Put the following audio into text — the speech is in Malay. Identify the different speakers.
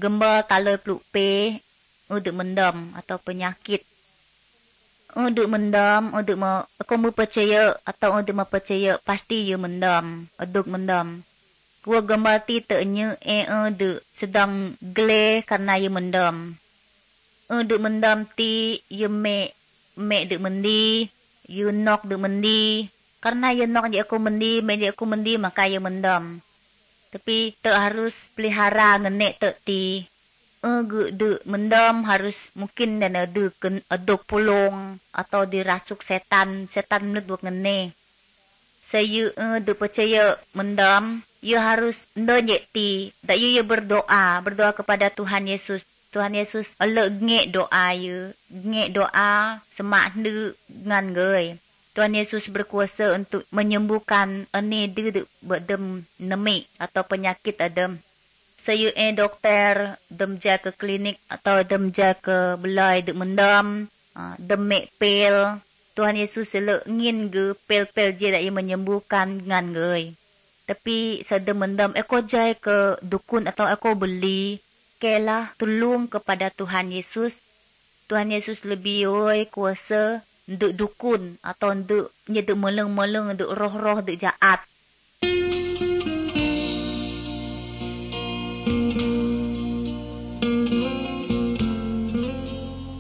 Speaker 1: Gemba taloi peluk pe untuk mendam atau penyakit. Untuk mendam, aku percaya atau untuk percaya pasti ia mendam, untuk mendam. Gua gemba ti ternya de sedang gele karena ia mendam. Untuk mendam ti ia mek de mendi, ia nok de mendi. Karena ia nok je aku mendi, mek je aku mendi maka ia mendam. Tapi tak harus pelihara ngenek tak ti. De mendam harus mungkin dan ada aduk pulung atau dirasuk setan menurut buat ngene. Saya de percaya mendam, ia harus ndonyek ti, dak ia berdoa kepada Tuhan Yesus. Tuhan Yesus elok ngek doa semak de ngan gei. Tuhan Yesus berkuasa untuk menyembuhkan de bedem nemik atau penyakit adem. Saya doktor dem ja ke klinik atau dem ja ke belai de mendam, dem mek pel. Tuhan Yesus elok ngin ge pel-pel je dak ia menyembuhkan ngan gei. Tapi sedem mendam aku jai ke dukun atau aku beli, kelah tolong kepada Tuhan Yesus. Tuhan Yesus lebih kuasa nduk dukun atau nduk meleng-meleng nduk roh-roh nduk jaat.